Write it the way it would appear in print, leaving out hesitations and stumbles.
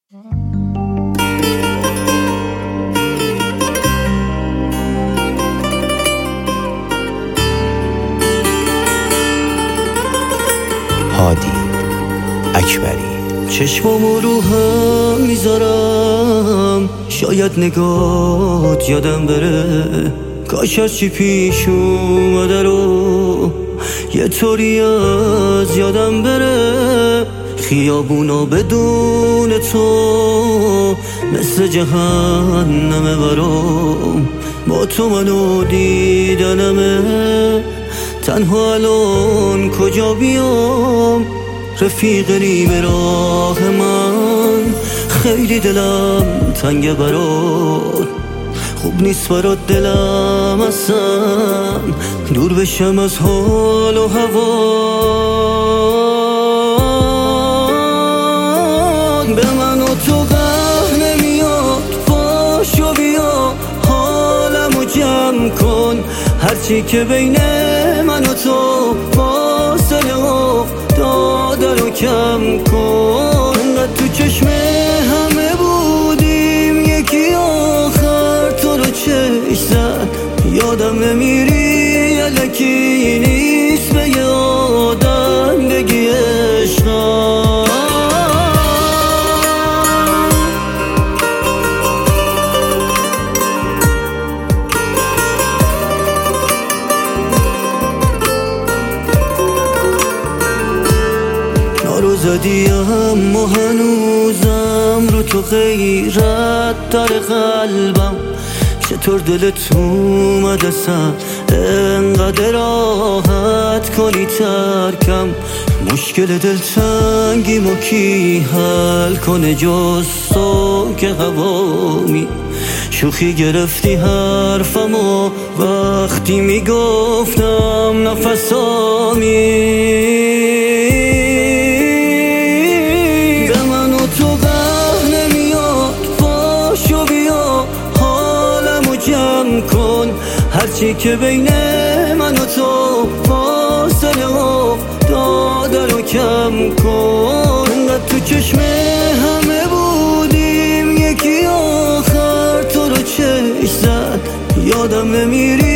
هادی اکبری. چشمامو رو هم میذارم، شاید نگات یادم بره، کاش هرچی پیش اومده رو یه طوری از یادم بره. خیابونا بدون تو مثل جهنمه برام، با تو منو دیدنمه. تنها الان کجا بیام، رفیق نیمه راه من، خیلی دلم تنگه برات، خوب نیست برات دلم اصلا، دور بشم از حال و هوا. به من و تو قهر نمیاد، پاشو بیا حالمو جمع کن، هرچی که بین من و تو فاصله افتاده رو کم کن. انقدر تو چشم همه بودیم، یکی آخر تو رو چشم زد، یادم نمیری الکی نیست به یه آدم بگی عشقم. رو زدی اما هنوزم رو تو غیرت داره قلبم، چطور دلت اومد اصلا انقدر راحت کنی ترکم. مشکل دلتنگیمو کی حل کنه جز تو که هوامی، شوخی گرفتی حرفمو وقتی میگفتم نفسامی. کن هرچی که بین من و تو فاصله افتاده رو کم کن. انقدر تو چشم همه بودیم، یکی آخر تو رو چشم زد، یادم نمیری